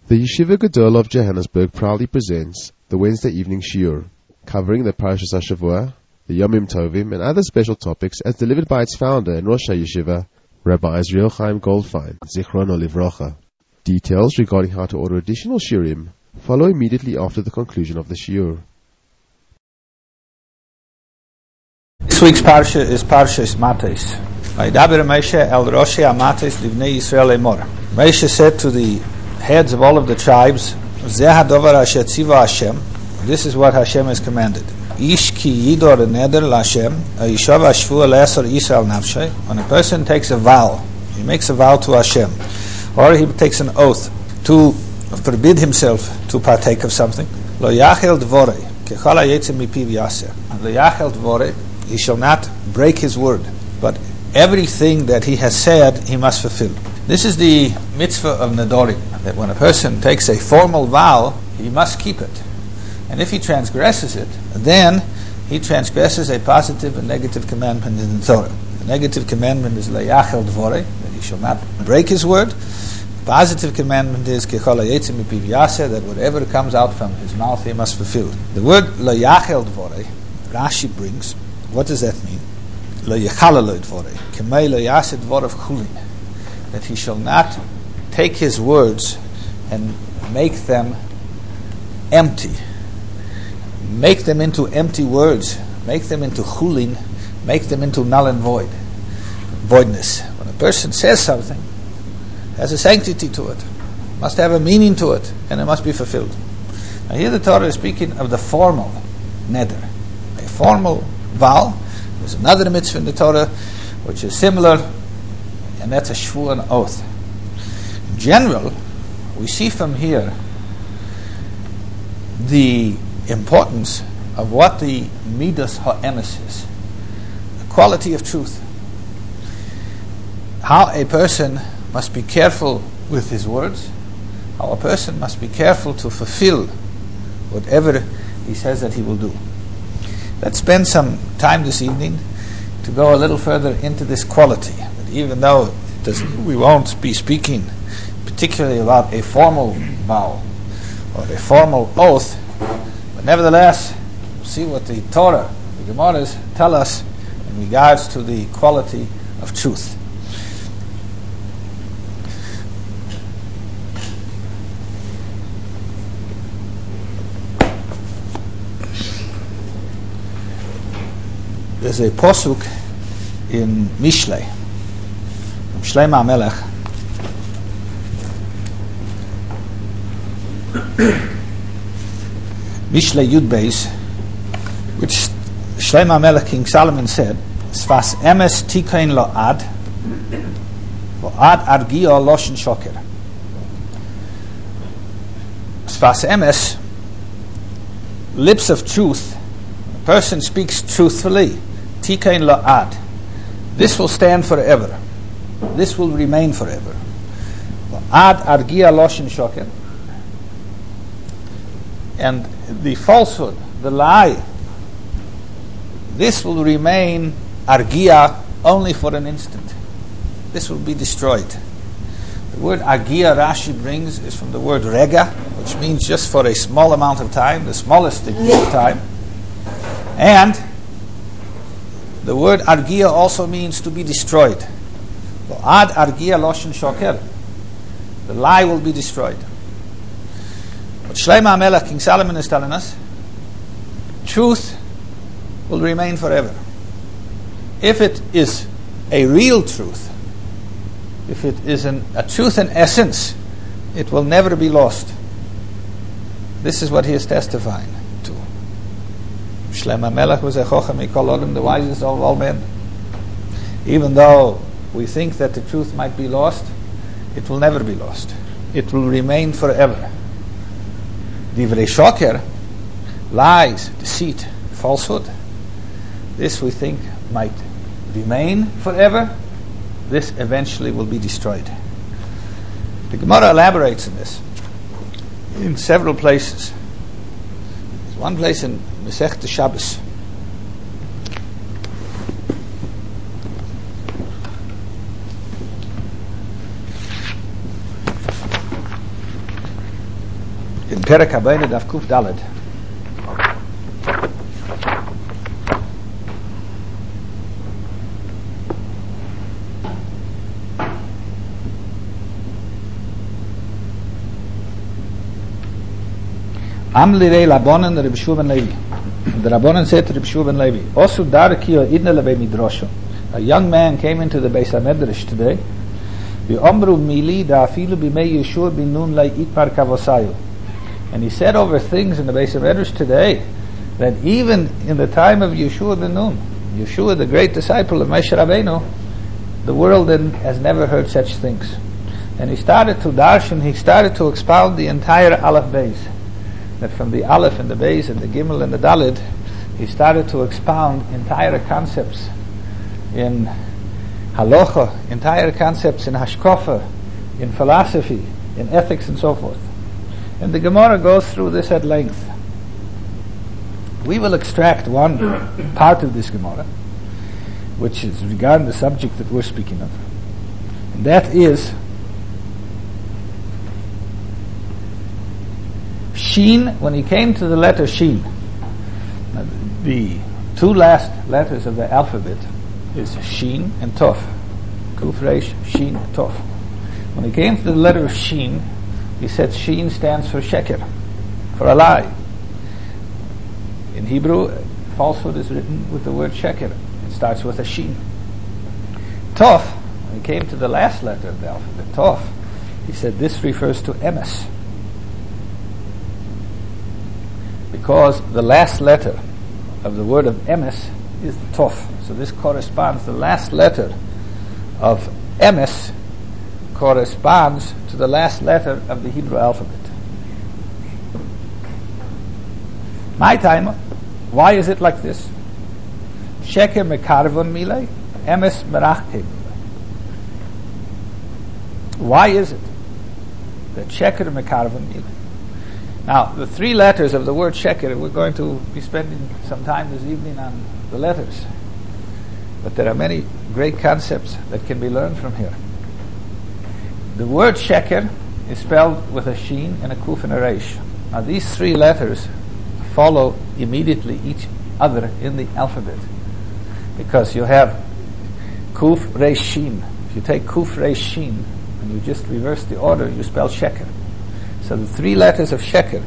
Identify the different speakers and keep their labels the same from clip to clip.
Speaker 1: The Yeshiva Gadol of Johannesburg proudly presents the Wednesday evening shiur, covering the Parashas HaShavua, the Yomim Tovim, and other special topics as delivered by its founder and Rosh HaYeshiva, Rabbi Israel Chaim Goldfein, Zichrono Livrocha. Details regarding how to order additional shiurim follow immediately after the conclusion of the shiur.
Speaker 2: This week's parsha is Parshas Matos. Vayidaber Moshe el Roshei HaMatos livnei Yisrael emor. Moshe said to the heads of all of the tribes, Zeh hadovar asher tziva Hashem. This is what Hashem has commanded. Ish ki yidor neder l'Hashem, ha'yishav hashvua le'asor Yisrael nafshei. When a person takes a vow, he makes a vow to Hashem, or he takes an oath to forbid himself to partake of something. Lo yachel dvorei, kechal hayetzim mipiv yaser. And lo yachel dvorei, he shall not break his word, but everything that he has said, he must fulfill. This is the mitzvah of Nedorim, that when a person takes a formal vow, he must keep it. And if he transgresses it, then he transgresses a positive and negative commandment in the Torah. The negative commandment is le'yachel dvorei, that he shall not break his word. The positive commandment is kechol hayetzim mipiv yaser, that whatever comes out from his mouth, he must fulfill. The word le'yachel dvorei, Rashi brings, what does that mean? Le'yachalelo dvorei, kemei le'yaser dvorav chulin, that he shall not take his words and make them empty, make them into empty words, make them into chulin, make them into null and voidness. When a person says something, it has a sanctity to it, must have a meaning to it, and it must be fulfilled. Now here the Torah is speaking of the formal neder, a formal vow. There's another mitzvah in the Torah which is similar, and that's a shvu, an oath. In general, we see from here the importance of what the midas ha'emes is, the quality of truth. How a person must be careful with his words, how a person must be careful to fulfill whatever he says that he will do. Let's spend some time this evening to go a little further into this quality. But even though we won't be speaking particularly about a formal vow or a formal oath, but nevertheless, we'll see what the Torah, the Gemaras, tell us in regards to the quality of truth. There's a posuk in Mishlei, from Shlomo HaMelech, Mishlei Yud Beis, which Shlomo HaMelech, King Solomon, said, Sfas emes tikain lo ad argia loshen shoker. Sfas emes, lips of truth. A person speaks truthfully. Tikain lo ad. This will stand forever. This will remain forever. Ad argia loshen shoker. And the falsehood, the lie, this will remain argia only for an instant. This will be destroyed. The word argia Rashi brings is from the word rega, which means just for a small amount of time, the smallest degree of time. And the word argia also means to be destroyed. Ad argia loshen shoker. The lie will be destroyed. What Shlomo HaMelech, King Solomon, is telling us, truth will remain forever. If it is a real truth, if it is a truth in essence, it will never be lost. This is what he is testifying to. Shlomo HaMelech was a chochem mikol odom, the wisest of all men. Even though we think that the truth might be lost, it will never be lost. It will remain forever. Divrei shoker, lies, deceit, falsehood, this we think might remain forever. This eventually will be destroyed. The Gemara elaborates on this in several places. There's one place in Masechta Shabbos. in Perek Habayna Daf Kuf Daled. Am lirei Labonen Reb Shua ben Levi. The Rabbanan said to Reb Shua ben Levi, Osu darki o idne lebe midrasho. A young man came into the Beis HaMedrash today. V'omru mili da afilu b'mei Yeshua bin Nun lai itmar kavosayu. And he said over things in the Beis HaMedrash today that even in the time of Yeshua ben Nun, Yeshua, the great disciple of Moshe Rabbeinu, the world has never heard such things. And he started to darshan, he started to expound the entire Aleph Beis. That from the Aleph and the Beis and the Gimel and the Daled, he started to expound entire concepts in halacha, entire concepts in hashkafa, in philosophy, in ethics and so forth. And the Gemara goes through this at length. We will extract one part of this Gemara, which is regarding the subject that we're speaking of. And that is Shin, when he came to the letter Shin, the two last letters of the alphabet is Shin and Tov. Kuf Reish, Shin, Tov. When he came to the letter of Shin, he said Shin stands for Sheker, for a lie. In Hebrew, falsehood is written with the word Sheker. It starts with a Shin. Tov, when he came to the last letter of the alphabet, Tov, he said this refers to Emes. Because the last letter of the word of Emes is the Tov. So this corresponds, the last letter of Emes corresponds to the last letter of the Hebrew alphabet. My time, why is it like this? Sheker mekarvon milei, Emes merachke milei. Why is it that Sheker mekarvon milei? Now, the three letters of the word Sheker, we're going to be spending some time this evening on the letters. But there are many great concepts that can be learned from here. The word Sheker is spelled with a Shin and a Kuf and a Reish. Now, these three letters follow immediately each other in the alphabet. Because you have Kuf, Reish, Shin. If you take Kuf, Reish, Shin, and you just reverse the order, you spell Sheker. So the three letters of Sheker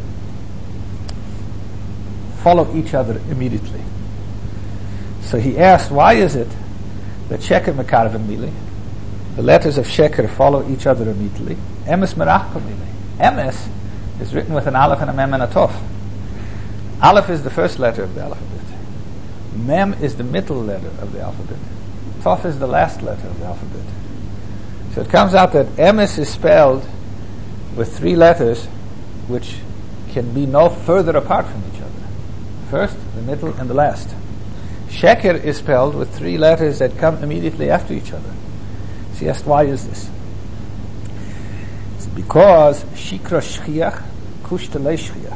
Speaker 2: follow each other immediately. So he asked, why is it that Sheker mekarven mili, the letters of Sheker follow each other immediately? Emes merachka mili. Emes is written with an Aleph and a Mem and a Tov. Aleph is the first letter of the alphabet. Mem is the middle letter of the alphabet. Tov is the last letter of the alphabet. So it comes out that Emes is spelled with three letters which can be no further apart from each other. First, the middle, and the last. Sheker is spelled with three letters that come immediately after each other. So he asked, why is this? It's because Shikra Shchiach, Kushta Le Shchiach.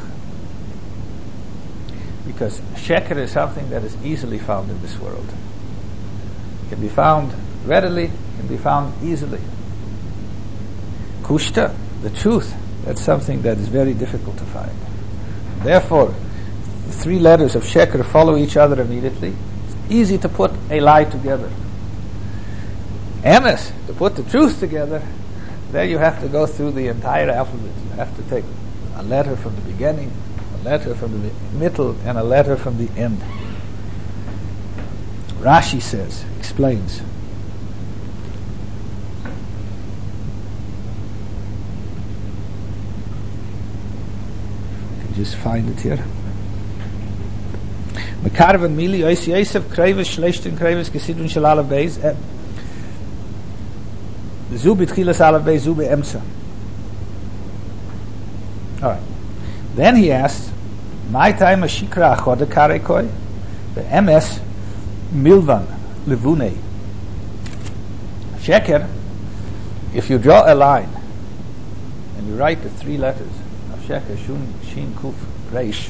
Speaker 2: Because Sheker is something that is easily found in this world. It can be found readily, can be found easily. Kushta, the truth, that's something that is very difficult to find. Therefore, the three letters of Sheker follow each other immediately. It's easy to put a lie together. Emes, to put the truth together, there you have to go through the entire alphabet. You have to take a letter from the beginning, a letter from the middle, and a letter from the end. Rashi says, explains, just find it here. Mekarven mili ois Yosef kreves schlechten kreves gesidun shel Aleph Beis zu betchilas Aleph Beis zu beemsa. All right. Then he asked, my time a shikra achod karekoi the ms milvan levune. Sheker, if you draw a line and you write the three letters Sheker, Shun, Shin, Kuf, Reish.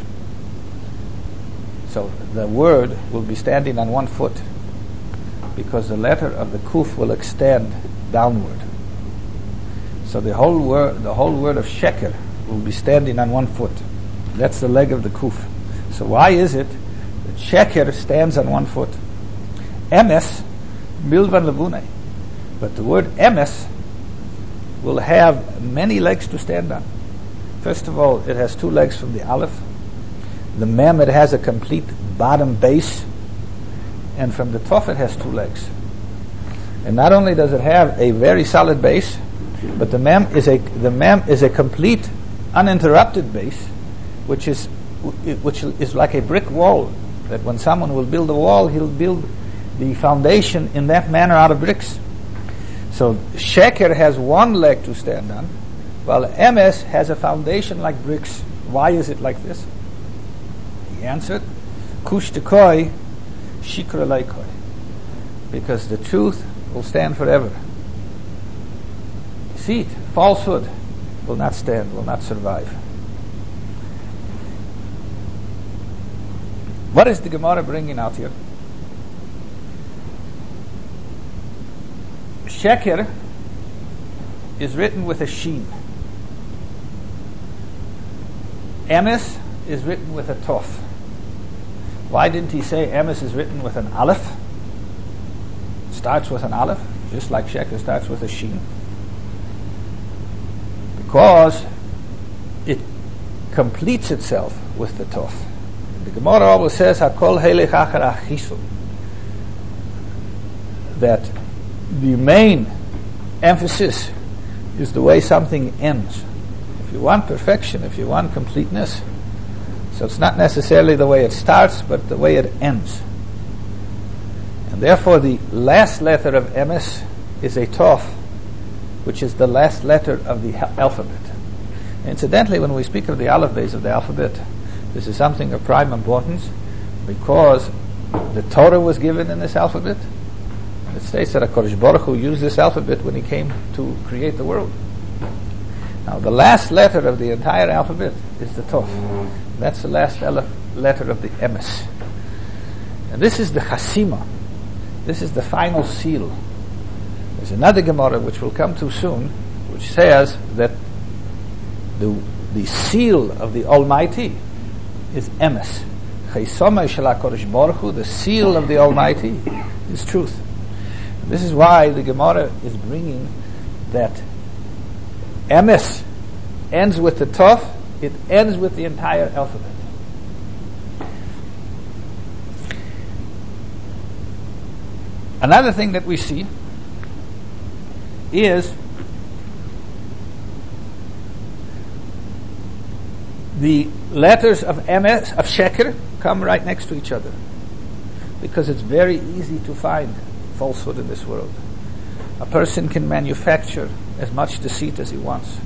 Speaker 2: So the word will be standing on one foot because the letter of the Kuf will extend downward. So the whole word of Sheker will be standing on one foot. That's the leg of the kuf. So why is it that sheker stands on one foot? Emes, milvan levune. But the word emes will have many legs to stand on. First of all, it has two legs from the aleph. The mem, it has a complete bottom base. And from the tov, it has two legs. And not only does it have a very solid base, but the mem is a complete, uninterrupted base, which is like a brick wall. That when someone will build a wall, he'll build the foundation in that manner out of bricks. So sheker has one leg to stand on, while emes has a foundation like bricks. Why is it like this? He answered, kush tekoi, shikra leikoi. Because the truth will stand forever. Deceit, falsehood will not stand, will not survive. What is the Gemara bringing out here? Sheker is written with a sheen. Emes is written with a tov. Why didn't he say emes is written with an aleph? It starts with an aleph, just like sheker starts with a sheen. Because it completes itself with the tov. The Gemara always says, "Hakol helech achar achisul," that the main emphasis is the way something ends. If you want perfection, if you want completeness, so it's not necessarily the way it starts, but the way it ends. And therefore, the last letter of emes is a tov, which is the last letter of the alphabet. Incidentally, when we speak of the aleph base of the alphabet, this is something of prime importance, because the Torah was given in this alphabet. It states that HaKadosh Baruch Hu used this alphabet when he came to create the world. Now, the last letter of the entire alphabet is the Tov. That's the last letter of the emes. And this is the Chasima. This is the final seal. There's another Gemara which we'll come to soon, which says that the seal of the Almighty is emes. Chesomai shel HaKadosh Baruch Hu, the seal of the Almighty, is truth. And this is why the Gemara is bringing that emes ends with the tov, it ends with the entire alphabet. Another thing that we see is the letters of emes, of sheker, come right next to each other, because it's very easy to find falsehood in this world. A person can manufacture as much deceit as he wants.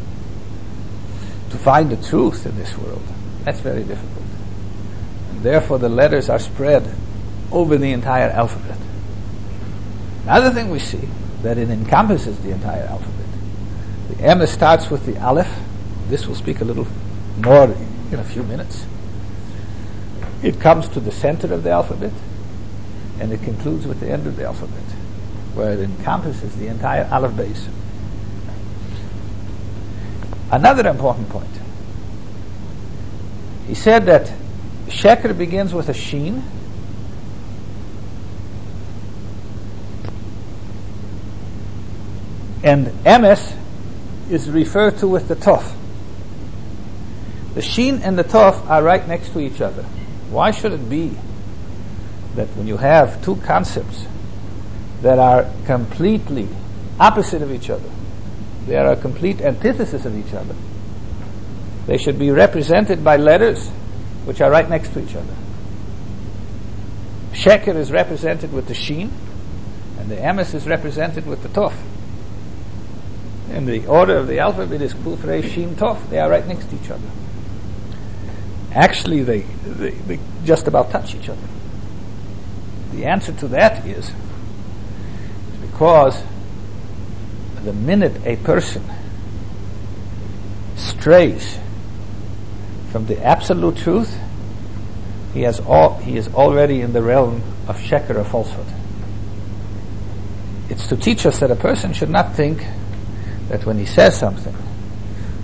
Speaker 2: To find the truth in this world, that's very difficult. And therefore the letters are spread over the entire alphabet. Another thing we see, that it encompasses the entire alphabet. The emes starts with the aleph. This will speak a little more in a few minutes. It comes to the center of the alphabet, and it concludes with the end of the alphabet, where it encompasses the entire aleph base. Another important point. He said that sheker begins with a sheen, and emes is referred to with the tov. The sheen and the tov are right next to each other. Why should it be that when you have two concepts that are completely opposite of each other, they are a complete antithesis of each other, they should be represented by letters which are right next to each other? Sheker is represented with the sheen, and the emes is represented with the tov. And the order of the alphabet is kuf, resh, shin, tov. They are right next to each other. Actually, they just about touch each other. The answer to that is because the minute a person strays from the absolute truth, he is already in the realm of sheker, or falsehood. It's to teach us that a person should not think that when he says something,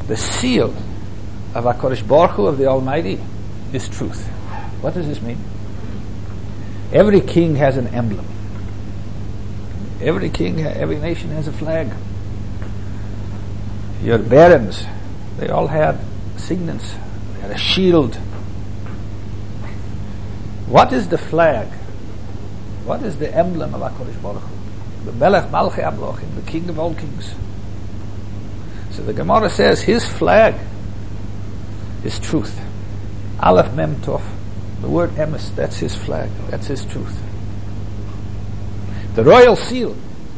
Speaker 2: The seal of HaKadosh Baruch Hu, of the Almighty, is truth. What does this mean? Every king has an emblem. Every nation has a flag. Your barons, they all had signets. They had a shield. What is the flag? What is the emblem of HaKadosh Baruch Hu? The Melech Malchei Amlochim, the King of all kings. So the Gemara says his flag is truth. Aleph Mem Tov. The word emes, that's his flag. That's his truth. The royal seal,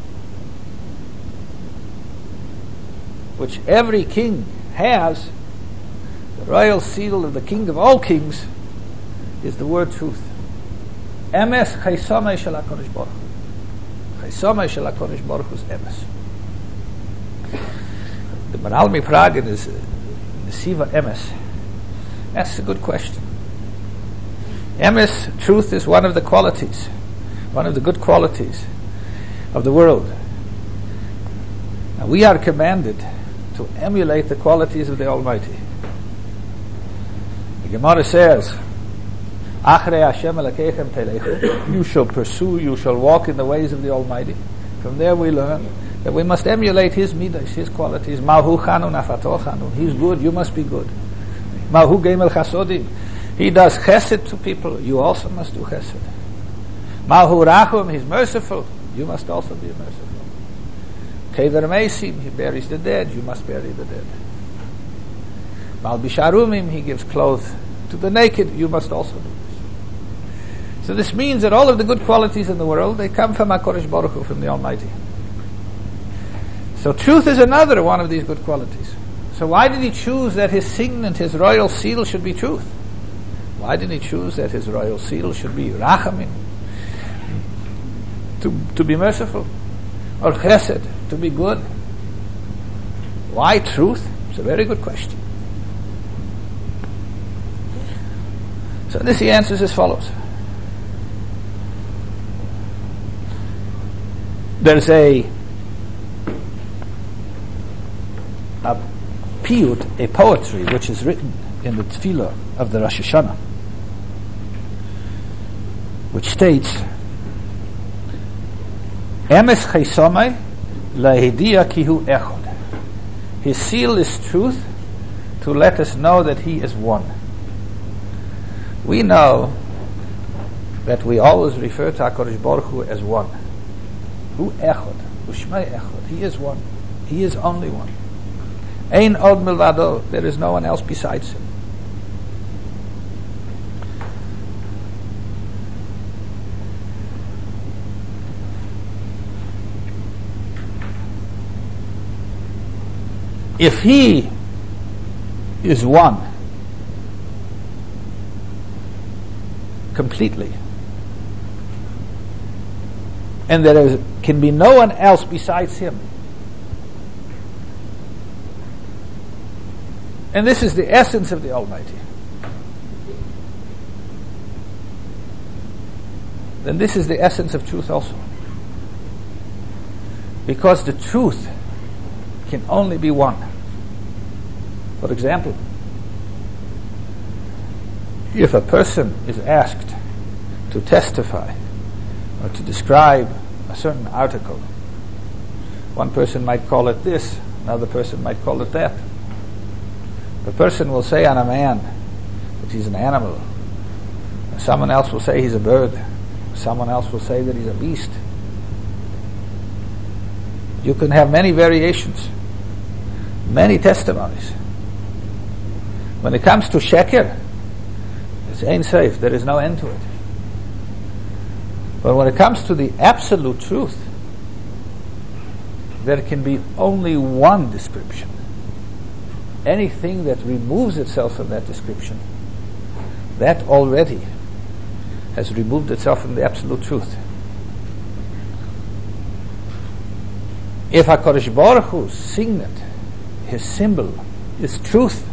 Speaker 2: which every king has, the royal seal of the King of all kings, is the word truth. Emes chaisamei shel HaKadosh Baruch Hu. Chaisamei shel HaKadosh Baruch Hu is emes. The Maral Miprag in his Nesiva Emes asks a good question. Emes, truth, is one of the qualities, one of the good qualities of the world. Now we are commanded to emulate the qualities of the Almighty. The Gemara says, Achrei Hashem Elokeichem telechu. You shall pursue, you shall walk in the ways of the Almighty. From there we learn that we must emulate His midas, His qualities. Mahu chanun afato chanun. He's good, you must be good. Mahu gemel chasodim. He does chesed to people, you also must do chesed. Mahu rachum, He's merciful, you must also be merciful. Keder meisim, He buries the dead, you must bury the dead. Mal bisharumim, He gives clothes to the naked, you must also do this. So this means that all of the good qualities in the world, they come from HaKadosh Baruch Hu, from the Almighty. So truth is another one of these good qualities. So why did He choose that His signet, His royal seal, should be truth? Why did He choose that His royal seal should be rachamim, to be merciful, or chesed, to be good? Why truth? It's a very good question. So this He answers as follows. There's a piyut, a poetry, which is written in the tefillah of the Rosh Hashanah, which states, Emes chaisamei lahidia kihu echad. His seal is truth, to let us know that He is one. We know that we always refer to HaKadosh Baruch Hu as one. Hu echad, u'shmei echad. He is one. He is only one. Ein od milvado. There is no one else besides Him. If He is one completely, and there can be no one else besides Him, and this is the essence of the Almighty, then this is the essence of truth also. Because the truth can only be one. For example, if a person is asked to testify or to describe a certain article, one person might call it this, another person might call it that. The person will say on a man that he's an animal. Someone else will say he's a bird. Someone else will say that he's a beast. You can have many variations, many testimonies. When it comes to sheker, it's ain't safe. There is no end to it. But when it comes to the absolute truth, there can be only one description. Anything that removes itself from that description, that already has removed itself from the absolute truth. If HaKadosh Baruch Hu's signet, His symbol, is truth,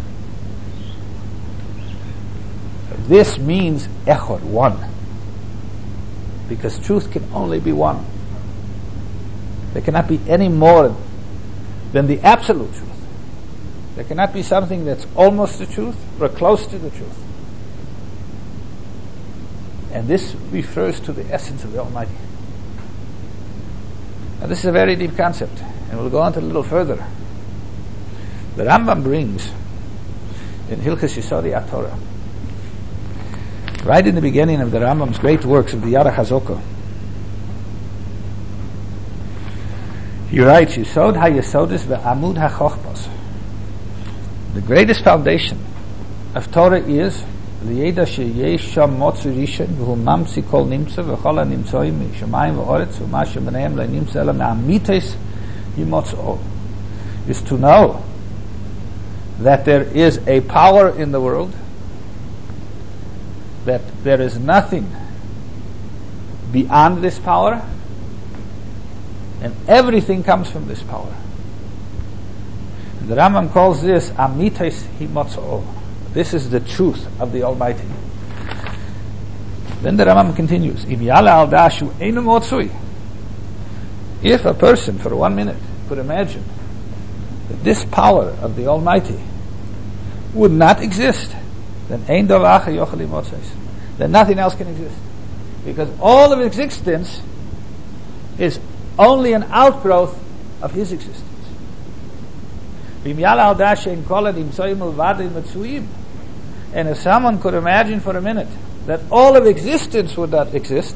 Speaker 2: this means echad, one. Because truth can only be one. There cannot be any more than the absolute truth. There cannot be something that's almost the truth or close to the truth. And this refers to the essence of the Almighty. Now this is a very deep concept, and we'll go on to a little further. The Rambam brings in Hilchos Yesodei HaTorah, right in the beginning of the Rambam's great works of the Yad HaChazoko, he writes, Yesod HaYesodis ve'amud HaChochmos. The greatest foundation of Torah is the Yeda sheyesh sham motzu rishon v'hu mamsi kol nimtza v'chol ha-nimtzoim mishamayim v'oretz v'ma shebeneim lo nimtza ela me'amites yimotzo, is to know that there is a power in the world, that there is nothing beyond this power, and everything comes from this power. The Rambam calls this amites himotzo. This is the truth of the Almighty. Then the Rambam continues, Im yala al dashu einu motzui. If a person for 1 minute could imagine that this power of the Almighty would not exist, then ein dovach yochel motzos. Then nothing else can exist, because all of existence is only an outgrowth of His existence. And if someone could imagine for a minute that all of existence would not exist,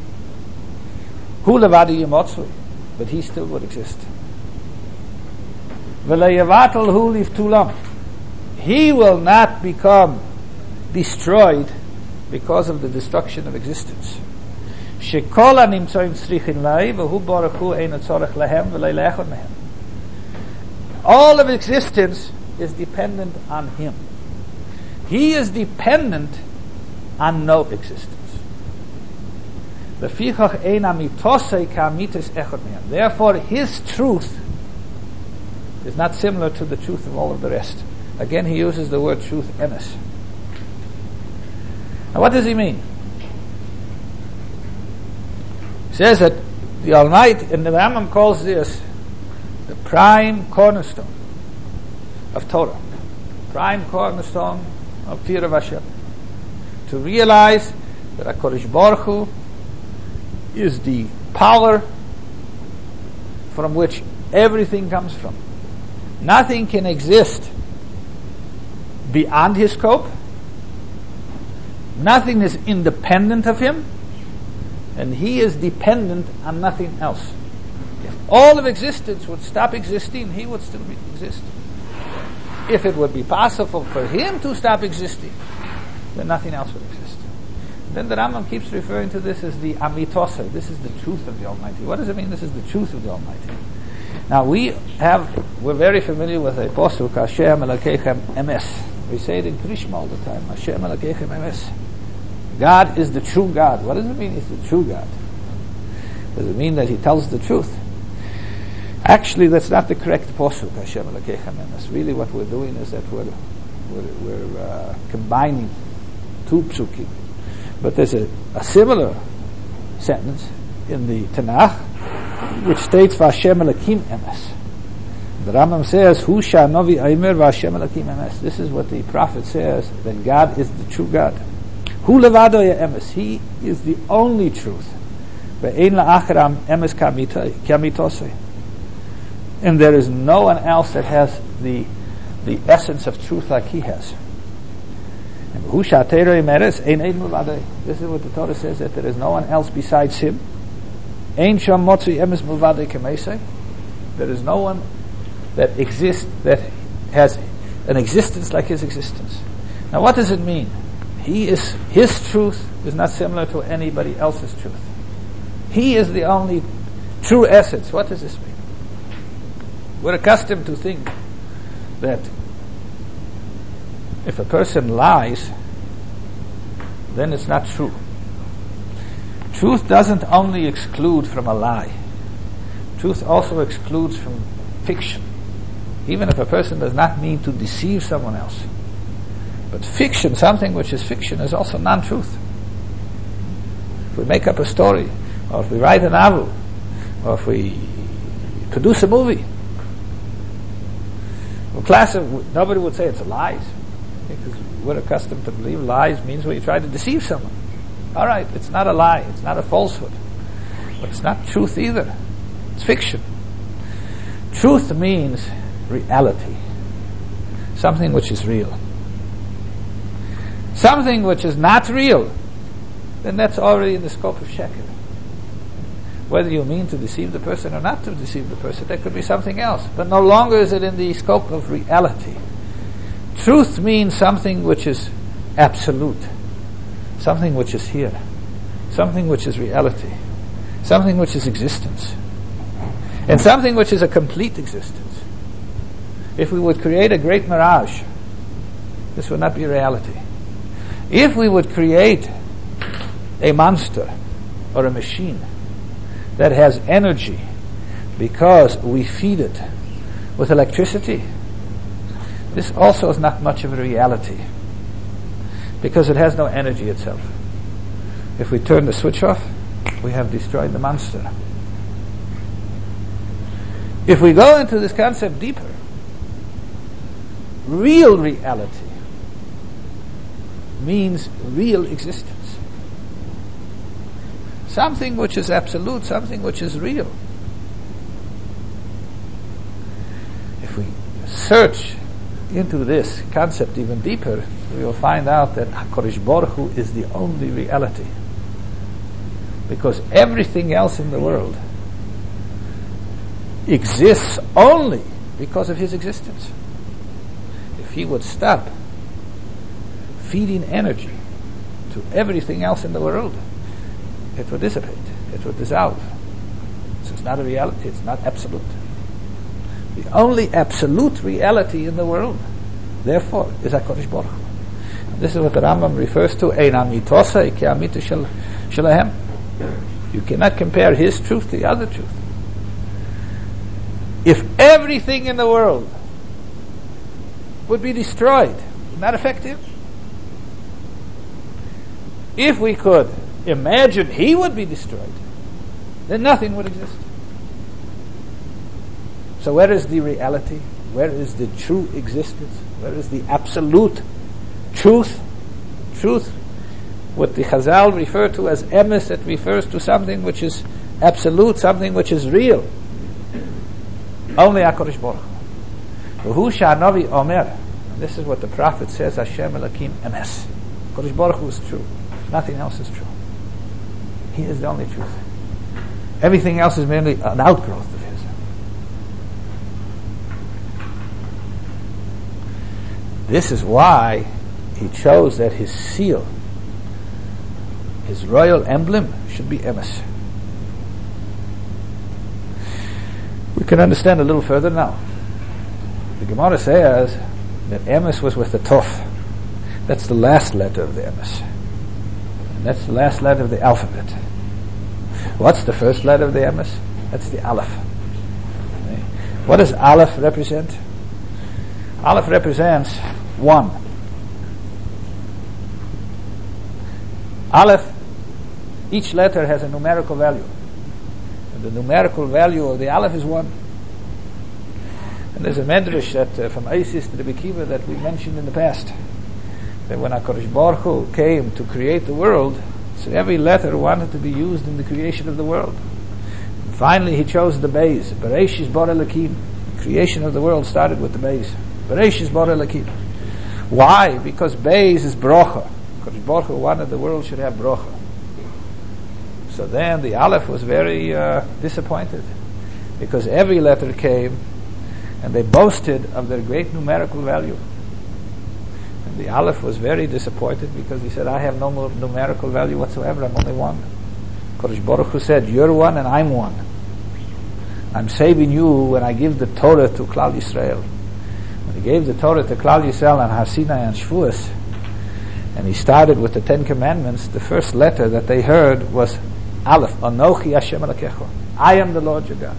Speaker 2: but he still would exist. He will not become destroyed because of the destruction of existence. All of existence is dependent on Him. He is dependent on no existence. Therefore, His truth is not similar to the truth of all of the rest. Again, he uses the word truth, emes. Now, what does he mean? He says that the Almighty, and the Rambam calls this the prime cornerstone of Torah, prime cornerstone of fear of Hashem. To realize that HaKadosh Baruch Hu is the power from which everything comes from. Nothing can exist beyond His scope. Nothing is independent of Him, and He is dependent on nothing else. If all of existence would stop existing, He would still exist. If it would be possible for Him to stop existing, then nothing else would exist. Then the Rambam keeps referring to this as the amitosah. This is the truth of the Almighty. What does it mean, this is the truth of the Almighty? Now we're very familiar with a posuk, Hashem Elokeichem Emes. We say it in Krishma all the time, Hashem Elokeichem Emes. God is the true God. What does it mean He's the true God? Does it mean that He tells the truth? Actually, that's not the correct posuk, Hashem Elokeichem Emes. Really what we're doing is that we're combining two psukim. But there's a similar sentence in the Tanakh which states Vashem Elokim Emes. The Rambam says, Hu Sha'anovi Aimer Vashem Elokim Emes. This is what the prophet says, that God is the true God. Hu Levado Emes. He is the only truth. Ve'ein la'achram Emes Kamitosei. And there is no one else that has the essence of truth like He has. And Hu Sha'atero Emeres Ein Ein Mulvadei. This is what the Torah says, that there is no one else besides Him. Ein Sham Motzi Emes Mulvadei Kemesei. There is no one that exists, that has an existence like His existence. Now what does it mean? His truth is not similar to anybody else's truth. He is the only true essence. What does this mean? We're accustomed to think that if a person lies, then it's not true. Truth doesn't only exclude from a lie. Truth also excludes from fiction. Even if a person does not mean to deceive someone else. But fiction, something which is fiction, is also non-truth. If we make up a story, or if we write a novel, or if we produce a movie, Nobody would say it's lies, because we're accustomed to believe lies means where you try to deceive someone. All right, it's not a lie, it's not a falsehood, but it's not truth either. It's fiction. Truth means reality, something which is real. Something which is not real, then that's already in the scope of sheker. Whether you mean to deceive the person or not to deceive the person, that could be something else. But no longer is it in the scope of reality. Truth means something which is absolute, something which is here, something which is reality, something which is existence, and something which is a complete existence. If we would create a great mirage, this would not be reality. If we would create a monster or a machine that has energy because we feed it with electricity, this also is not much of a reality, because it has no energy itself. If we turn the switch off, we have destroyed the monster. If we go into this concept deeper, real reality means real existence. Something which is absolute, something which is real. If we search into this concept even deeper, we will find out that HaKadosh Baruch Hu is the only reality. Because everything else in the world exists only because of His existence. If He would stop feeding energy to everything else in the world, it would dissipate, it would dissolve. So it's not a reality, it's not absolute. The only absolute reality in the world, therefore, is HaKadosh Baruch Hu. And this is what the Rambam refers to, Ein amitosa ike amita shelahem. You cannot compare his truth to the other truth. If everything in the world would be destroyed, not effective. If we could imagine he would be destroyed, then nothing would exist. So where is the reality? Where is the true existence? Where is the absolute truth? Truth, what the Chazal refer to as emes, it refers to something which is absolute, something which is real. Only HaKadosh Baruch Hu. V'hu sha'anavi omer. This is what the prophet says, Hashem Elokim emes. HaKadosh Baruch Hu is true. Nothing else is true. He is the only truth. Everything else is merely an outgrowth of His. This is why He chose that His seal, His royal emblem, should be emes. We can understand a little further now. The Gemara says that emes was with the tov. That's the last letter of the emes. And that's the last letter of the alphabet. What's the first letter of the emes? That's the aleph. Okay. What does aleph represent? Aleph represents 1. Aleph, each letter has a numerical value. And the numerical value of the aleph is 1. And there's a medrash that from Isis to the Bekiva that we mentioned in the past, that when HaKadosh Baruch Hu came to create the world, so every letter wanted to be used in the creation of the world. And finally he chose the Beis. Bereshis bara Elokim. The creation of the world started with the Beis. Bereshis bara Elokim. Why? Because Beis is brocha. HaKadosh Baruch Hu wanted the world should have brocha. So then the Aleph was very disappointed, because every letter came and they boasted of their great numerical value. And the Aleph was very disappointed, because he said, I have no numerical value whatsoever, I'm only 1. HaKadosh Baruch Hu said, you're 1 and I'm 1. I'm saving you when I give the Torah to Klal Yisrael. When he gave the Torah to Klal Yisrael on Har Sinai and Shavuos, and he started with the 10 Commandments, the first letter that they heard was Aleph, Anochi Hashem Elokecha. I am the Lord your God.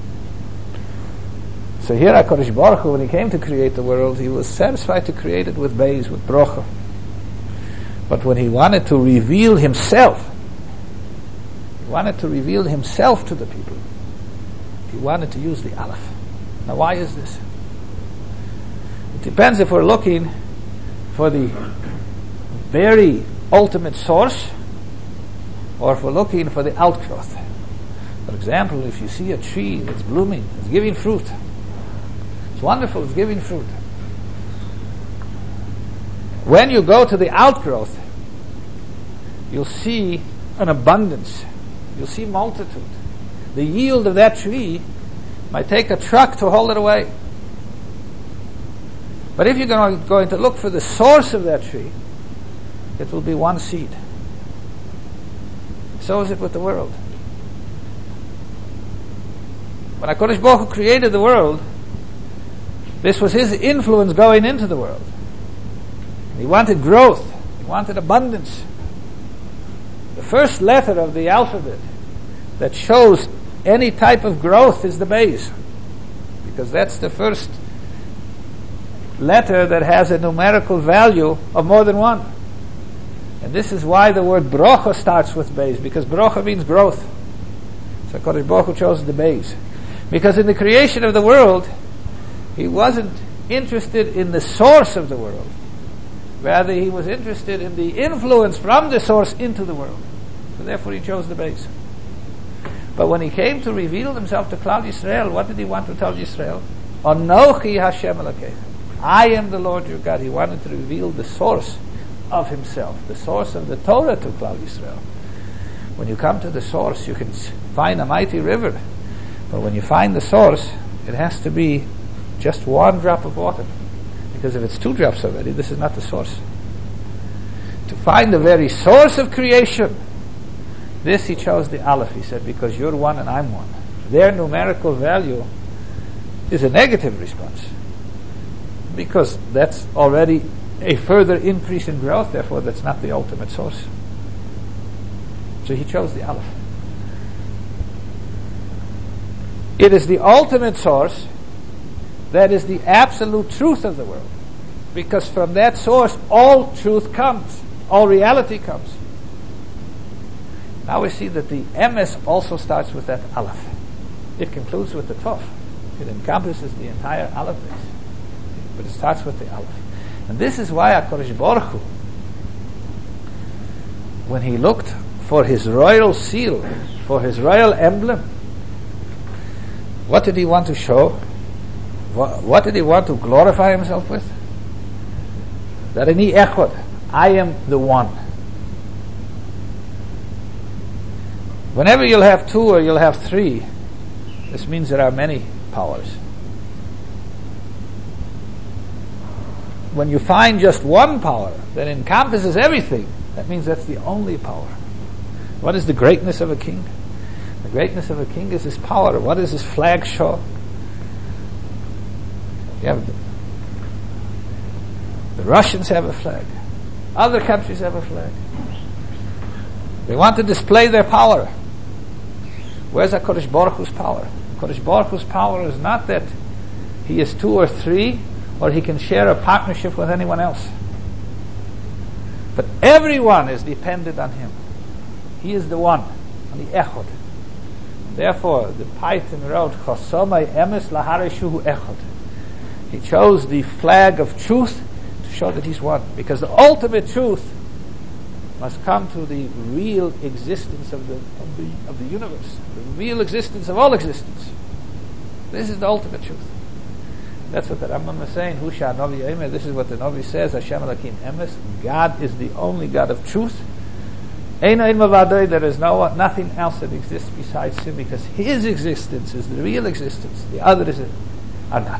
Speaker 2: So here HaKadosh Baruch Hu, when he came to create the world, he was satisfied to create it with Beis, with brocha. But when he wanted to reveal himself, he wanted to reveal himself to the people, he wanted to use the Aleph. Now why is this? It depends if we're looking for the very ultimate source or if we're looking for the outgrowth. For example, if you see a tree that's blooming, it's giving fruit. It's wonderful, it's giving fruit. When you go to the outgrowth, you'll see an abundance. You'll see multitude. The yield of that tree might take a truck to haul it away. But if you're going to look for the source of that tree, it will be one seed. So is it with the world. When HaKadosh Baruch Hu created the world, this was His influence going into the world. He wanted growth. He wanted abundance. The first letter of the alphabet that shows any type of growth is the Beis, because that's the first letter that has a numerical value of more than one. And this is why the word Brocha starts with Beis, because Brocha means growth. So HaKadosh Baruch Hu chose the Beis. Because in the creation of the world, He wasn't interested in the source of the world. Rather, He was interested in the influence from the source into the world. So therefore He chose the Beis. But when He came to reveal Himself to Klal Yisrael, what did He want to tell Yisrael? Anochi Hashem Elokeichem. I am the Lord your God. He wanted to reveal the source of Himself, the source of the Torah to Klal Yisrael. When you come to the source, you can find a mighty river. But when you find the source, it has to be just one drop of water. Because if it's 2 drops already, this is not the source. To find the very source of creation, this He chose the Aleph. He said, because you're one and I'm one. Their numerical value is a negative response. Because that's already a further increase in growth, therefore that's not the ultimate source. So He chose the Aleph. It is the ultimate source that is the absolute truth of the world. Because from that source all truth comes, all reality comes. Now we see that the Emes also starts with that Aleph. It concludes with the Tov. It encompasses the entire Aleph base. But it starts with the Aleph. And this is why HaKadosh Baruch Hu, when He looked for His royal seal, for His royal emblem, what did He want to show? What did He want to glorify Himself with? That Ani Echad, I am the one. Whenever you'll have 2 or you'll have 3, this means there are many powers. When you find just one power that encompasses everything, that means that's the only power. What is the greatness of a king? The greatness of a king is his power. What does his flag show? You have the Russians have a flag. Other countries have a flag. They want to display their power. Where's HaKadosh Baruch Hu's power? HaKadosh Baruch Hu's power is not that He is 2 or 3, or He can share a partnership with anyone else. But everyone is dependent on Him. He is the one, on the Echad. Therefore, the Paytan wrote, Chosomai emes lahare shuhu echad. He chose the flag of truth to show that He's one. Because the ultimate truth must come to the real existence of the universe, the real existence of all existence. This is the ultimate truth. That's what the Rambam is saying. Husha Novi Emer. This is what the Novi says. Hashem Elokim Emes. God is the only God of truth. There is nothing else that exists besides Him, because His existence is the real existence. The others are not.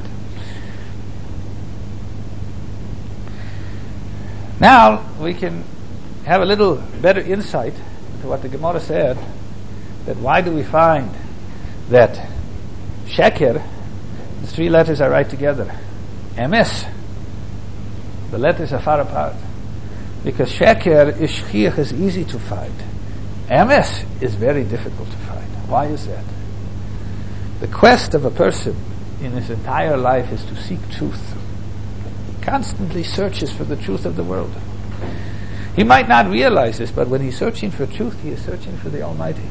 Speaker 2: Now we can have a little better insight into what the Gemara said, that why do we find that Sheker, the 3 letters are right together. Emes, the letters are far apart. Because Sheker is Shchiach, is easy to find. Emes is very difficult to find. Why is that? The quest of a person in his entire life is to seek truth. He constantly searches for the truth of the world. He might not realize this, but when he's searching for truth, he is searching for the Almighty.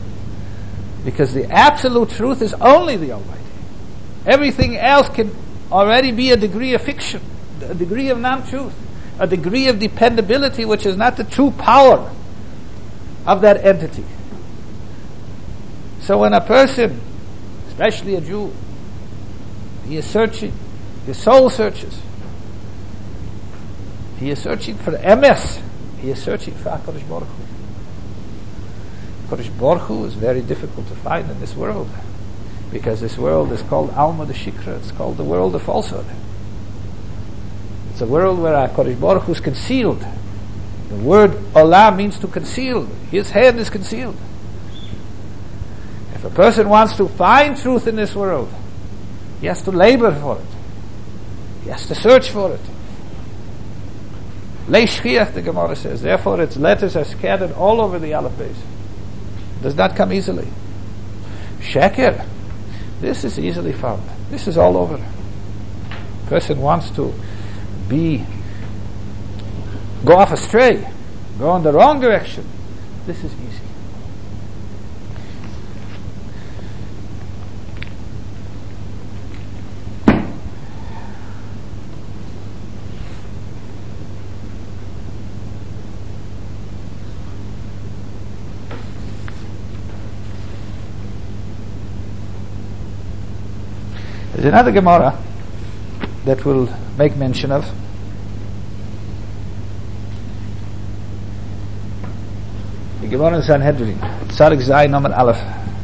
Speaker 2: Because the absolute truth is only the Almighty. Everything else can already be a degree of fiction, a degree of non-truth, a degree of dependability which is not the true power of that entity. So when a person, especially a Jew, he is searching, his soul searches, he is searching for emes, he is searching for HaKadosh Baruch Hu. HaKadosh Baruch Hu is very difficult to find in this world, because this world is called Alma de Shikra, it's called the world of falsehood. It's a world where HaKadosh Baruch Hu is concealed. The word Olam means to conceal. His hand is concealed. If a person wants to find truth in this world, he has to labor for it. He has to search for it. Leishchiach, the Gemara says. Therefore, its letters are scattered all over the Aleph Beis. It does not come easily. Sheker, this is easily found. This is all over. A person wants to go off astray, go in the wrong direction. This is easy. There's another Gemara that we'll make mention of. The Gemara in Sanhedrin, Tzadik Zayin Amar Aleph.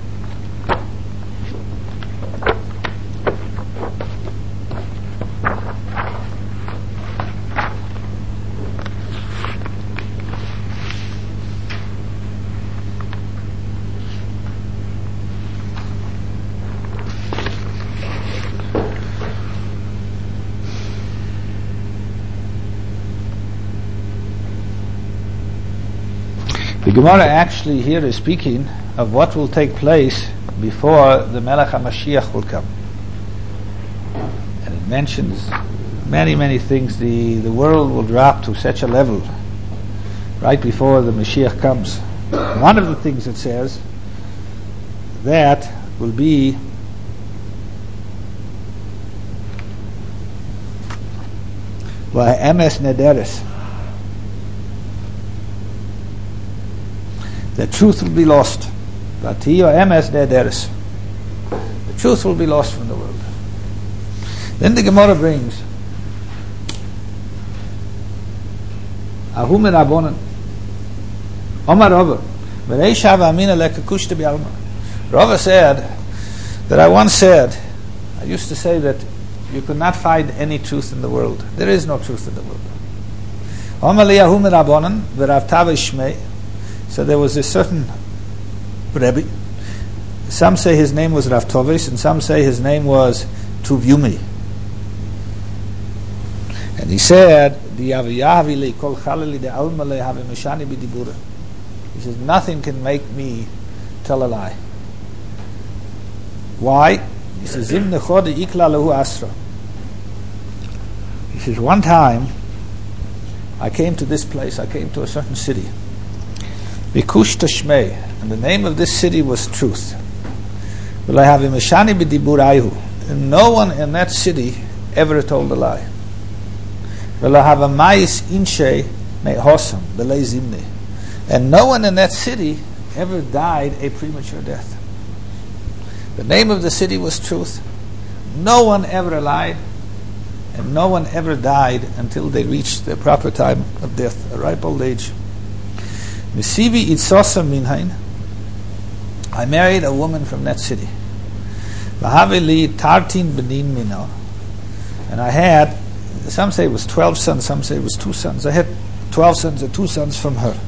Speaker 2: The Gemara actually here is speaking of what will take place before the Melech HaMashiach will come. And it mentions many things. The world will drop to such a level right before the Mashiach comes. One of the things it says that will be Emes Nederes. The truth will be lost. The truth will be lost from the world. Then the Gemara brings Ahum Rabbanan Omar Rava Rava said that I used to say that you could not find any truth in the world. There is no truth in the world. Omar li Ahum Rabbanan v'Rav Tava Shmei. So there was a certain Rebbe. Some say his name was Rav Tovis, and some say his name was Tuvyumi. And he said, he says, nothing can make me tell a lie. Why? He says, he says, one time I came to this place, I came to a certain city. Vikushta Shmei, and the name of this city was Truth. And no one in that city ever told a lie. And no one in that city ever died a premature death. The name of the city was Truth. No one ever lied, and no one ever died until they reached the proper time of death, a ripe old age. I married a woman from that city. And I had, some say it was 12 sons, some say it was 2 sons. I had 12 sons and 2 sons from her.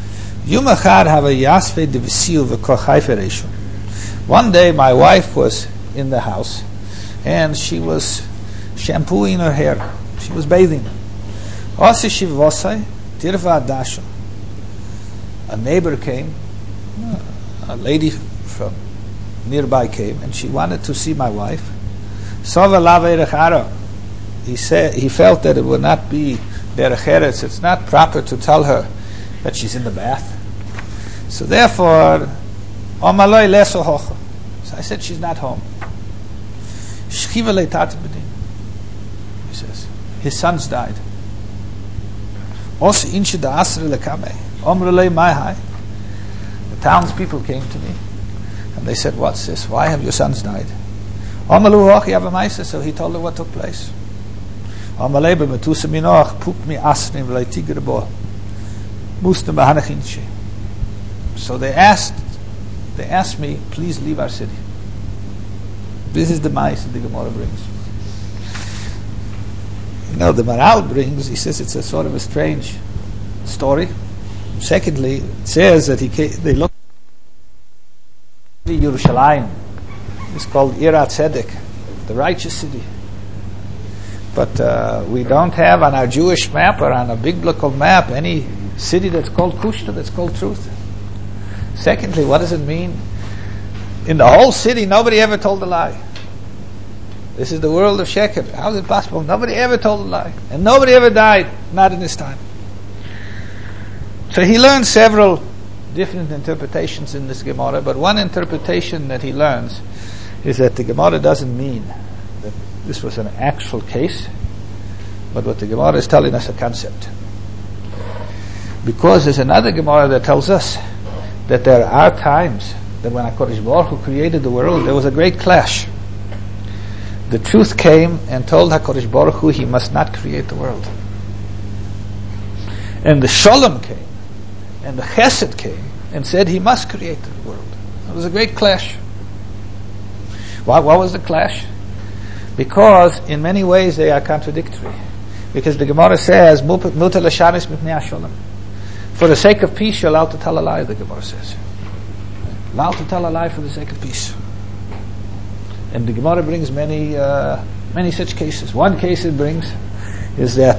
Speaker 2: One day my wife was in the house and she was shampooing her hair. She was bathing. A neighbor came, a lady from nearby came, and she wanted to see my wife. He said he felt that it would not be derech eretz. It's not proper to tell her that she's in the bath. So therefore, so I said she's not home. his sons died. The townspeople came to me and they said, what's this? Why have your sons died? So he told them what took place. So they asked me, please leave our city. This is the mais that the Gemara brings. The Maral brings, he says it's a sort of a strange story. Secondly, it says that they looked at Yerushalayim. It's called Ira Tzedek, the righteous city. But we don't have on our Jewish map or on a big block of map any city that's called Kushta, that's called truth. Secondly, what does it mean? In the whole city, nobody ever told a lie. This is the world of Shechem. How is it possible? Nobody ever told a lie. And nobody ever died, not in this time. So he learned several different interpretations in this Gemara, but one interpretation that he learns is that the Gemara doesn't mean that this was an actual case, but what the Gemara is telling us a concept. Because there's another Gemara that tells us that there are times that when HaKadosh Baruch Hu created the world, there was a great clash. The truth came and told HaKadosh Baruch Hu he must not create the world. And the Shalom came, and the Chesed came, and said he must create the world. It was a great clash. What was the clash? Because in many ways they are contradictory. Because the Gemara says, Mutar l'shanis mipnei ha-shalom. For the sake of peace, you're allowed to tell a lie, the Gemara says. Allowed to tell a lie for the sake of peace. And the Gemara brings many such cases. One case it brings is that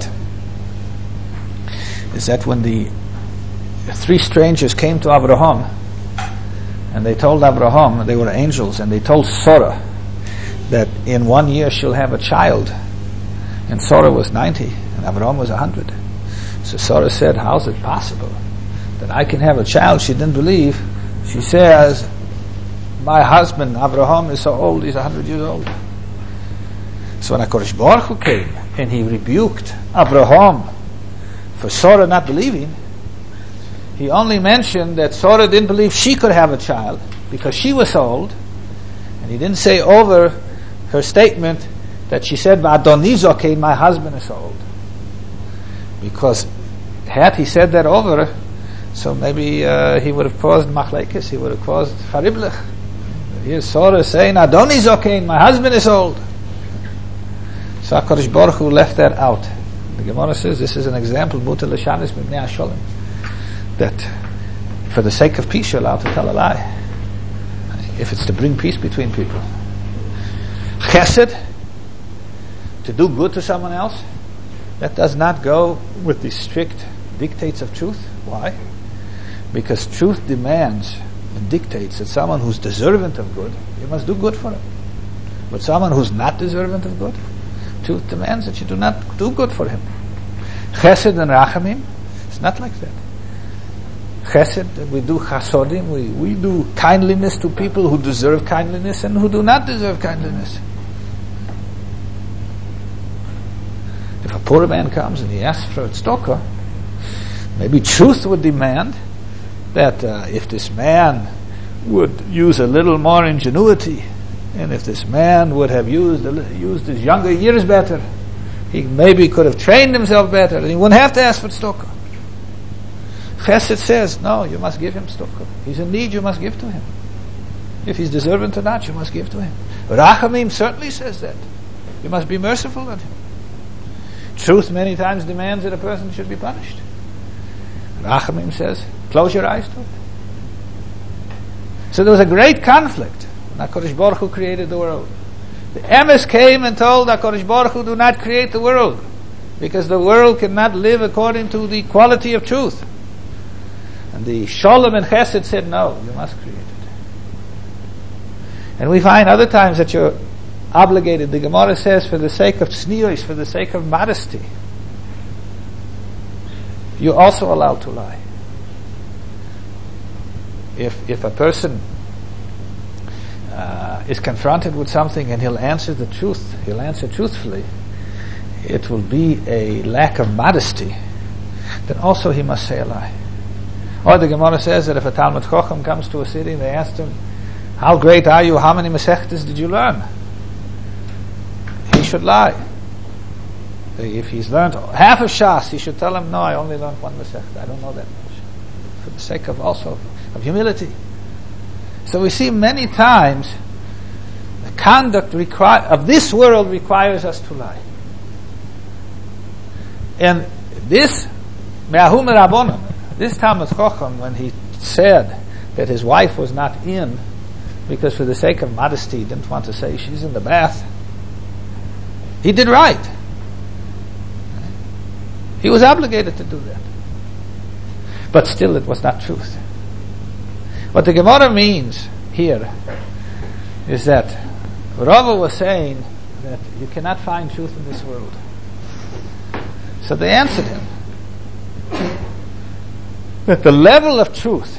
Speaker 2: when the three strangers came to Abraham, and they told Abraham, they were angels, and they told Sarah that in 1 year she'll have a child. And Sarah was 90, and Abraham was 100. So Sarah said, how's it possible that I can have a child? She didn't believe. She says, my husband Abraham is so old, he's 100 years old. So when HaKadosh Baruch Hu came and he rebuked Abraham for Sarah not believing, he only mentioned that Sarah didn't believe she could have a child because she was so old, and he didn't say over her statement that she said, "Adonizokein, my husband is so old." Because had he said that over, so maybe he would have caused machlekes, he would have caused fariblich. Here's Sarah saying, "Adonizokein, my husband is old." So HaKadosh Baruch Hu left that out. The Gemara says this is an example, mutar l'shanis mipnei ha-shalom, that for the sake of peace you're allowed to tell a lie, if it's to bring peace between people. Chesed, to do good to someone else, that does not go with the strict dictates of truth. Why? Because truth demands and dictates that someone who's deserving of good, you must do good for him. But someone who's not deserving of good, truth demands that you do not do good for him. Chesed and rachamim, it's not like that. Chesed, we do chasodim, we do kindliness to people who deserve kindliness and who do not deserve kindliness. If a poor man comes and he asks for a tzedakah, maybe truth would demand that if this man would use a little more ingenuity, and if this man would have used his younger years better, he maybe could have trained himself better, and he wouldn't have to ask for tzedakah. Chesed says, no, you must give him tzedakah. He's in need, you must give to him. If he's deserving or not, you must give to him. Rachamim certainly says that. You must be merciful on him. Truth many times demands that a person should be punished. Rachamim says, close your eyes to it. So there was a great conflict when HaKadosh Baruch Hu created the world. The Emes came and told HaKadosh Baruch Hu, do not create the world, because the world cannot live according to the quality of truth. And the Shalom and Chesed said, no, you must create it. And we find other times that you're obligated. The Gemara says, for the sake of tznius, for the sake of modesty, you're also allowed to lie. If a person is confronted with something and he'll answer the truth, he'll answer truthfully, it will be a lack of modesty, then also he must say a lie. Or the Gemara says that if a Talmud Chacham comes to a city and they ask him, how great are you, how many Masechtas did you learn? He should lie. If he's learned half of Shas, he should tell him, no, I only learned one Masechta, I don't know that much. For the sake of also of humility. So we see many times the conduct of this world requires us to lie. And this Me'ahu Merabonim, this Talmud Chacham, when he said that his wife was not in because for the sake of modesty he didn't want to say she's in the bath, he did right. He was obligated to do that. But still it was not truth. What the Gemara means here is that Rava was saying that you cannot find truth in this world. So they answered him that the level of truth,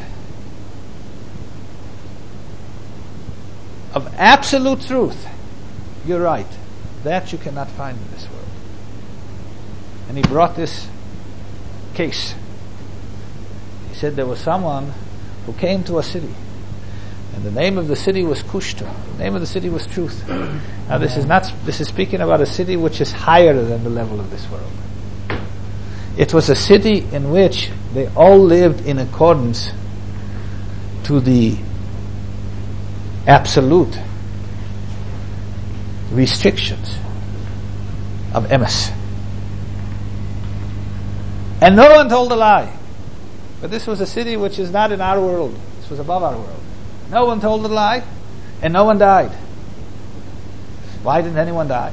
Speaker 2: of absolute truth, you're right, that you cannot find in this world. And he brought this case. He said there was someone who came to a city, and the name of the city was Kushta. The name of the city was Truth. Now this is speaking about a city which is higher than the level of this world. It was a city in which they all lived in accordance to the absolute restrictions of emes. And no one told a lie. But this was a city which is not in our world. This was above our world. No one told a lie, and no one died. Why didn't anyone die?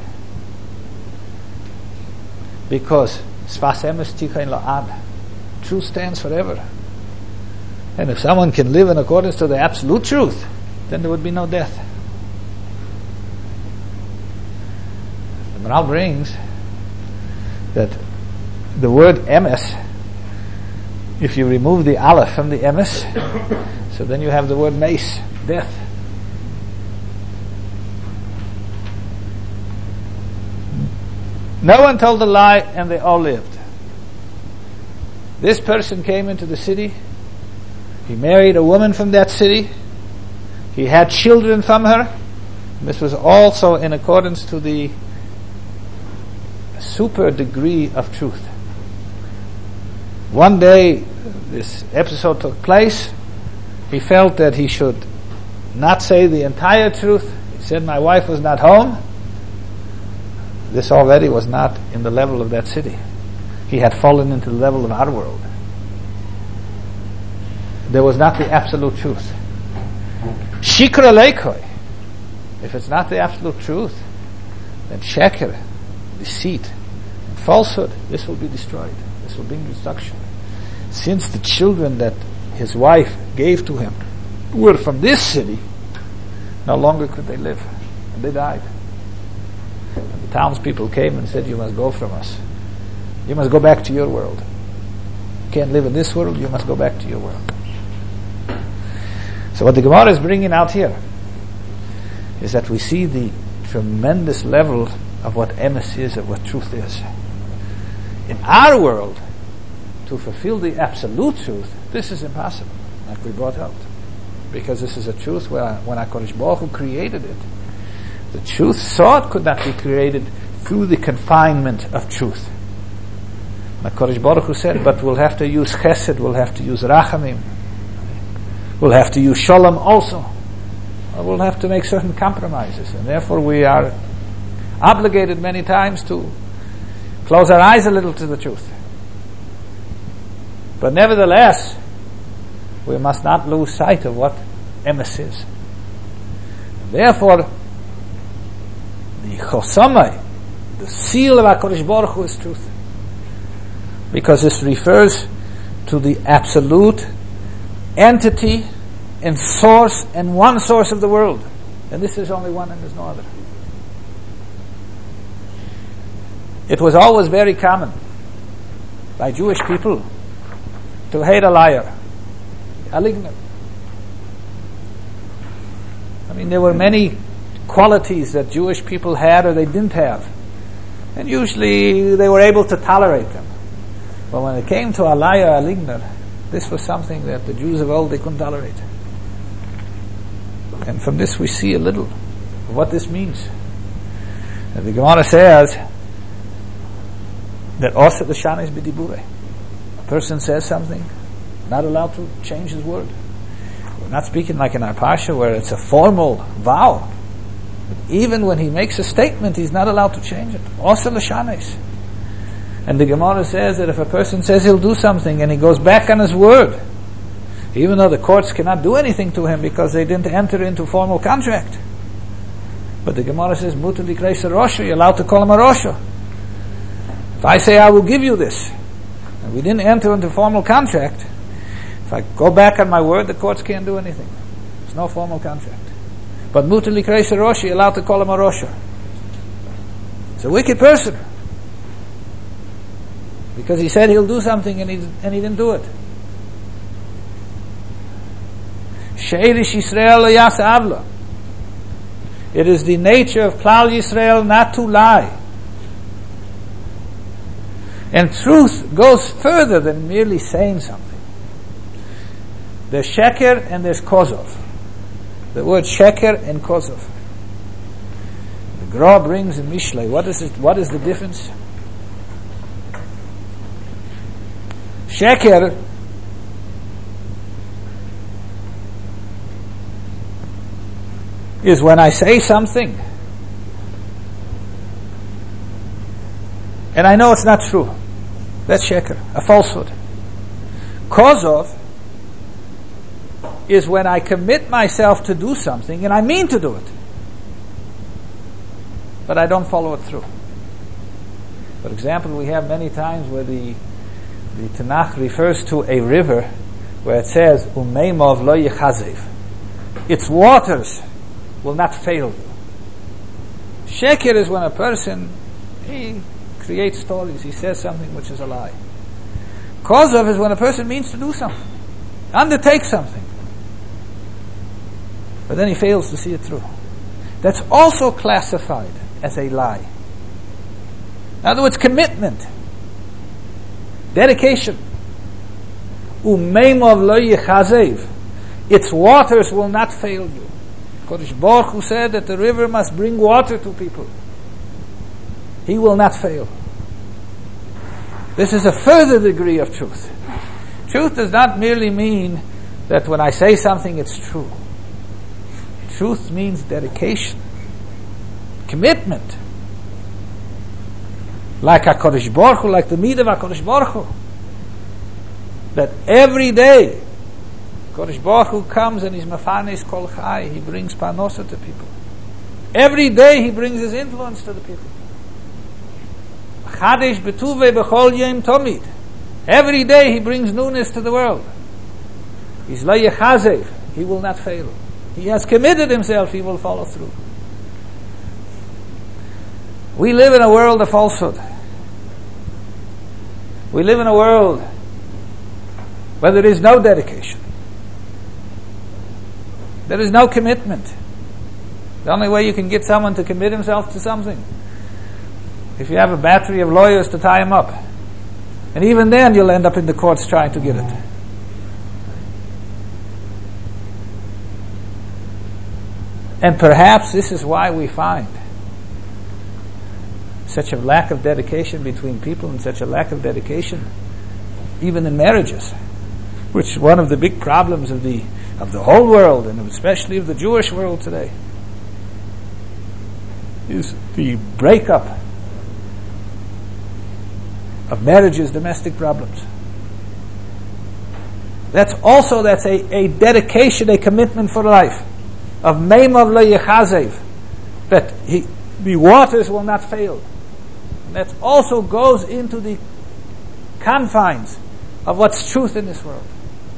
Speaker 2: Because Sfas emes tikain la'ad. Truth stands forever. And if someone can live in accordance to the absolute truth, then there would be no death. The Maral brings that the word emes, if you remove the aleph from the emes, so then you have the word mace, death. No one told a lie and they all lived. This person came into the city, he married a woman from that city, he had children from her. This was also in accordance to the super degree of truth. One day this episode took place. He felt that he should not say the entire truth. He said, my wife was not home. This already was not in the level of that city. He had fallen into the level of our world. There was not the absolute truth. Shikra leikoi. If it's not the absolute truth, then sheker, deceit, and falsehood, this will be destroyed. This will bring destruction. Since the children that his wife gave to him were from this city, no longer could they live, and they died. And the townspeople came and said, you must go from us. You must go back to your world. You can't live in this world, you must go back to your world. So what the Gemara is bringing out here is that we see the tremendous level of what emes is, of what truth is. In our world, to fulfill the absolute truth, this is impossible, like we brought out. Because this is a truth where when HaKadosh Baruch Hu created it, the truth thought could not be created through the confinement of truth. HaKadosh Baruch Hu said, but we'll have to use chesed, we'll have to use rachamim, we'll have to use shalom also. We'll have to make certain compromises, and therefore we are obligated many times to close our eyes a little to the truth. But nevertheless, we must not lose sight of what emes is. Therefore, the chosamai, the seal of HaKadosh Baruch Hu, is truth. Because this refers to the absolute entity and source and one source of the world. And this is only one and there's no other. It was always very common by Jewish people to hate a liar, alignment. I mean, there were many qualities that Jewish people had or they didn't have. And usually they were able to tolerate them. But when it came to Alaya Aligner, this was something that the Jews of old, they couldn't tolerate. And from this we see a little of what this means. And the Gemara says that also the Shana is b'dibure. A person says something, not allowed to change his word. We're not speaking like in our Parsha where it's a formal vow. But even when he makes a statement, he's not allowed to change it. Also the Shana is. And the Gemara says that if a person says he'll do something and he goes back on his word, even though the courts cannot do anything to him because they didn't enter into formal contract. But the Gemara says, Mutar likreis a Rosha, you're allowed to call him a Rosha. If I say I will give you this, and we didn't enter into formal contract, if I go back on my word, the courts can't do anything. There's no formal contract. But Mutar likreis a Rosha, you're allowed to call him a Rosha. It's a wicked person. Because he said he'll do something and he didn't do it. Sheirish Yisrael lo yasa avla. It is the nature of Klal Yisrael not to lie. And truth goes further than merely saying something. There's sheker and there's kozov. The word sheker and kozov. The Gra brings in Mishlei. What is the difference? Sheker is when I say something and I know it's not true. That's sheker, a falsehood. Kozov is when I commit myself to do something and I mean to do it, but I don't follow it through. For example, we have many times where the Tanakh refers to a river where it says, Umeimov lo yechazev. Its waters will not fail you. Sheker is when a person, he creates stories, he says something which is a lie. Kozov is when a person means to do something, undertake something, but then he fails to see it through. That's also classified as a lie. In other words, commitment, dedication. Umeimov lo yechazev. Its waters will not fail you. Kodesh Baruch Hu said that the river must bring water to people. He will not fail. This is a further degree of truth. Truth does not merely mean that when I say something it's true. Truth means dedication, commitment. Like HaKadosh Baruch Hu, like the midah of HaKadosh Baruch Hu. That every day HaKadosh Baruch Hu comes and he's mafanes kol chai, he brings parnosa to people. Every day he brings his influence to the people. Chadesh betuvei b'chol yom tomid. Every day he brings newness to the world. He's lo yechazev, he will not fail. He has committed himself, he will follow through. We live in a world of falsehood. We live in a world where there is no dedication. There is no commitment. The only way you can get someone to commit himself to something, if you have a battery of lawyers to tie him up. And even then you'll end up in the courts trying to get it. And perhaps this is why we find such a lack of dedication between people and such a lack of dedication even in marriages, which is one of the big problems of the whole world, and especially of the Jewish world today, is the breakup of marriages, domestic problems. That's a dedication, a commitment for life. Of Meimav lo yechazev, that the waters will not fail. And that also goes into the confines of what's truth in this world.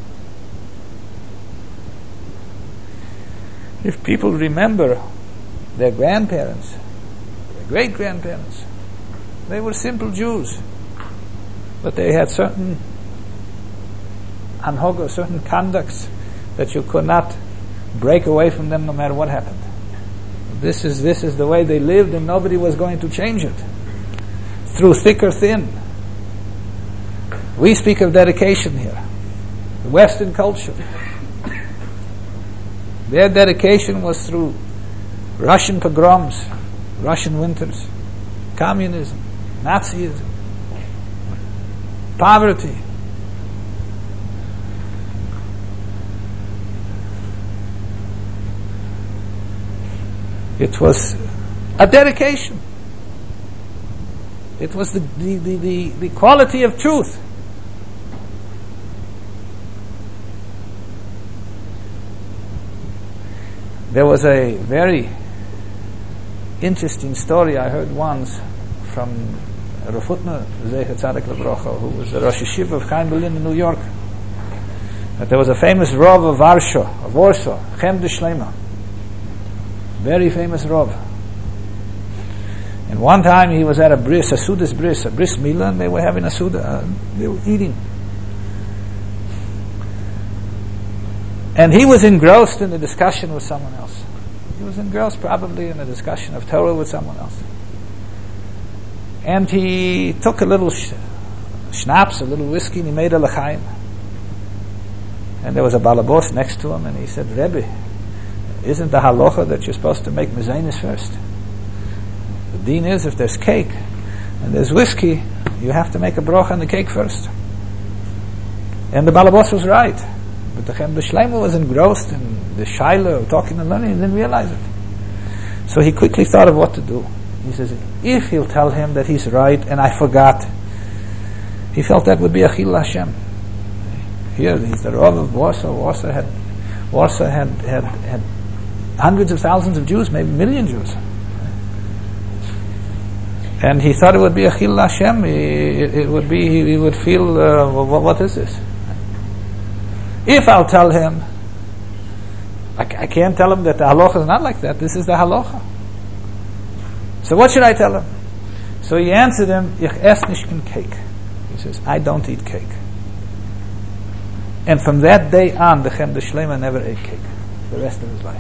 Speaker 2: If people remember their grandparents, their great-grandparents, they were simple Jews, but they had certain anhoga, certain conducts that you could not break away from them no matter what happened. This is the way they lived, and nobody was going to change it. through thick or thin. We speak of dedication here. The Western culture. Their dedication was through Russian pogroms, Russian winters, communism, Nazism, poverty. It was a dedication. It was the quality of truth. There was a very interesting story I heard once from Rav Hutner, Zecher Tzadik Levrocha, who was the Rosh Yeshiva of Chaim Berlin in New York. That there was a famous Rav of Warsaw, Chem de Shlema. Very famous Rav. And one time he was at a bris milah, and they were having a suda, they were eating. And he was engrossed in a discussion with someone else. He was engrossed probably in a discussion of Torah with someone else. And he took a little schnapps, a little whiskey, and he made a l'chaim. And there was a balabos next to him, and he said, Rebbe, isn't the halacha that you're supposed to make mezainis first? The deen is, if there's cake and there's whiskey, you have to make a bracha on the cake first. And the balabos was right. But the Chem B'Shleima was engrossed in the shaila of talking and learning, and didn't realize it. So he quickly thought of what to do. He says, if he'll tell him that he's right and I forgot, he felt that would be a chil Hashem. Here, he's the Rav of Warsaw. Warsaw had hundreds of thousands of Jews, maybe a million Jews. And he thought it would be a chil Hashem. It would be, he would feel, what is this? If I'll tell him, I can't tell him that the halacha is not like that. This is the halacha. So what should I tell him? So he answered him, Ich ess nicht kein cake. He says, I don't eat cake. And from that day on, the Chem de Shlema never ate cake the rest of his life.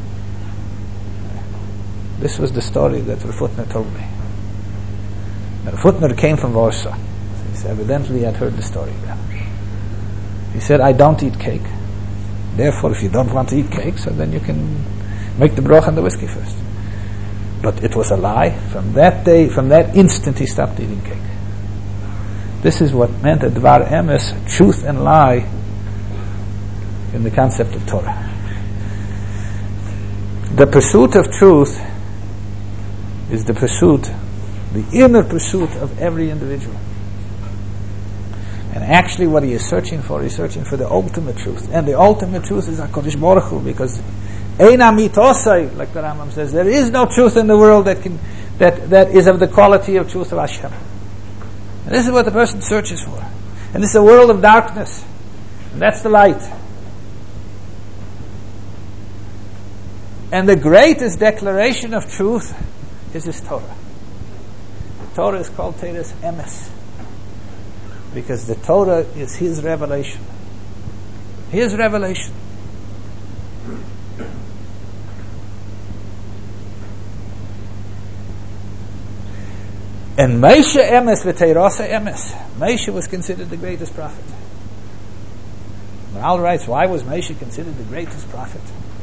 Speaker 2: This was the story that Rav Hutner told me. Rav Hutner came from Warsaw. He said, evidently he had heard the story then. He said, I don't eat cake. Therefore, if you don't want to eat cake, so then you can make the bracha and the whiskey first. But it was a lie. From that day, from that instant, he stopped eating cake. This is what meant a dvar emes, truth and lie, in the concept of Torah. The pursuit of truth is the inner pursuit of every individual. And actually what he is searching for the ultimate truth. And the ultimate truth is HaKadosh Baruch Hu, because Eina mitosai, like the Rambam says, there is no truth in the world that is of the quality of truth of Hashem. And this is what the person searches for. And this is a world of darkness. And that's the light. And the greatest declaration of truth is his Torah. Torah is called Teres Emes, because the Torah is his revelation. His revelation. And Moshe Emes v'Teirasa Emes. Moshe was considered the greatest prophet. Maral writes, why was Moshe considered the greatest prophet?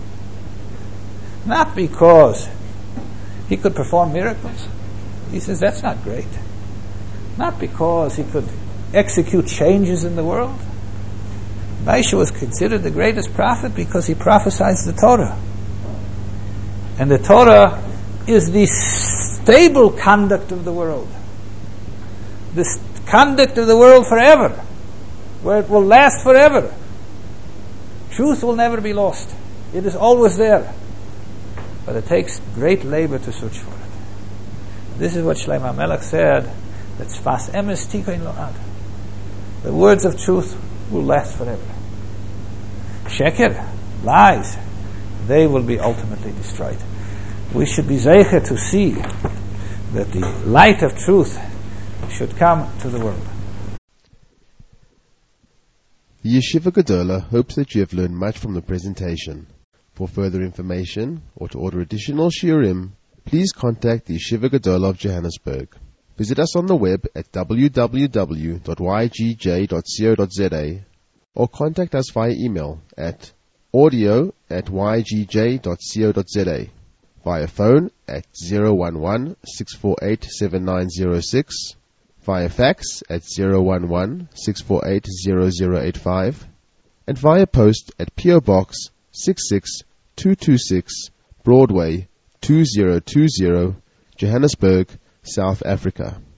Speaker 2: Not because he could perform miracles. He says that's not great. Not because he could execute changes in the world. Moshe was considered the greatest prophet because he prophesied the Torah. And the Torah is the stable conduct of the world. The conduct of the world forever, where it will last forever. Truth will never be lost. It is always there. But it takes great labor to search for it. This is what Shlomo HaMelech said, that Sfas Emes Tikoin Lo'ad. The words of truth will last forever. Sheker, lies, they will be ultimately destroyed. We should be zeicher to see that the light of truth should come to the world.
Speaker 1: The Yeshiva Gedola hopes that you have learned much from the presentation. For further information or to order additional shiurim, please contact the Yeshiva Gedola of Johannesburg. Visit us on the web at www.ygj.co.za or contact us via email at audio@ygj.co.za, via phone at 011-648-7906, via fax at 011-648-0085, and via post at PO Box 66226 Broadway 2020, Johannesburg, South Africa.